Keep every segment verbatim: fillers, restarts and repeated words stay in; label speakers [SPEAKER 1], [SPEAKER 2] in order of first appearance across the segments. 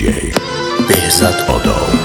[SPEAKER 1] جی بهزاد آدم.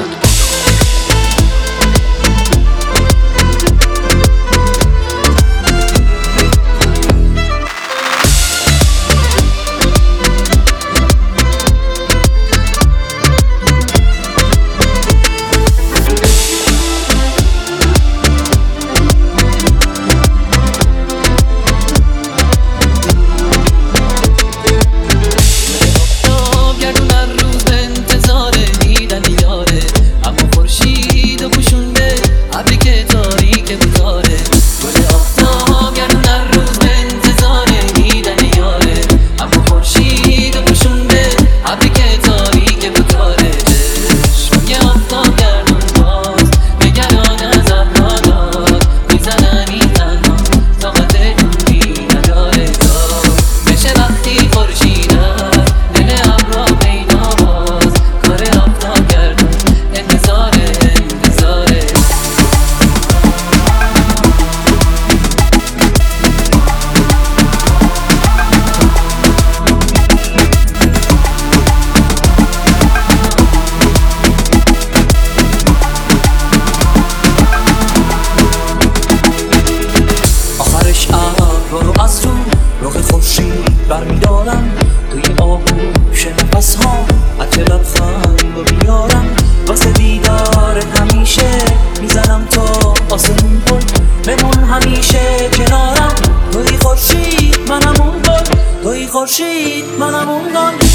[SPEAKER 2] برمیدارم توی آغوش نفس ها عطر لبخند رو بیارم واسه دیدارت همیشه میزنم تا آسمون گل بمون همیشه کنارم توی خورشید منم اون گل توی خورشید منم اون گل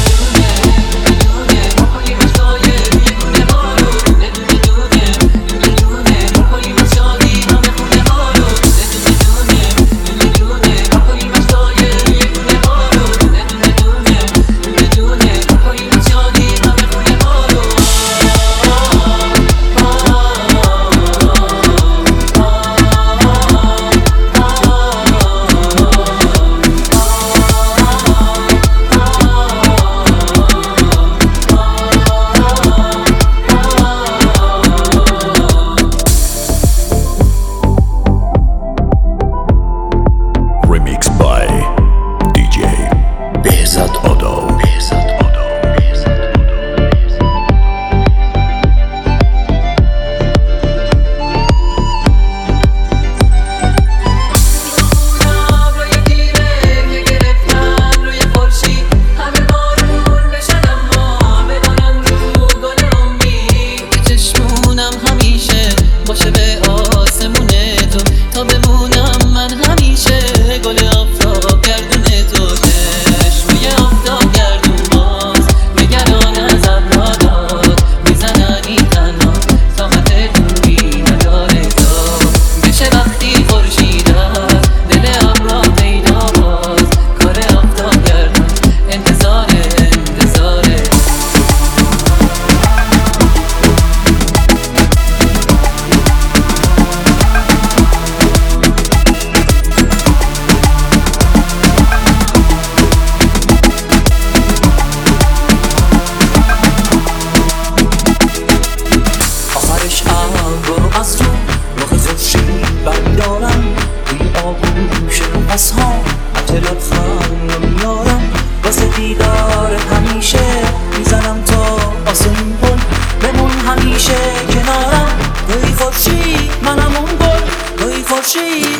[SPEAKER 2] نفس ها عطر لبخند رو میارم واسه دیدارت همیشه میزنم تا آسمون گل بمون همیشه کنارم توی خورشید منم اون گل توی خورشید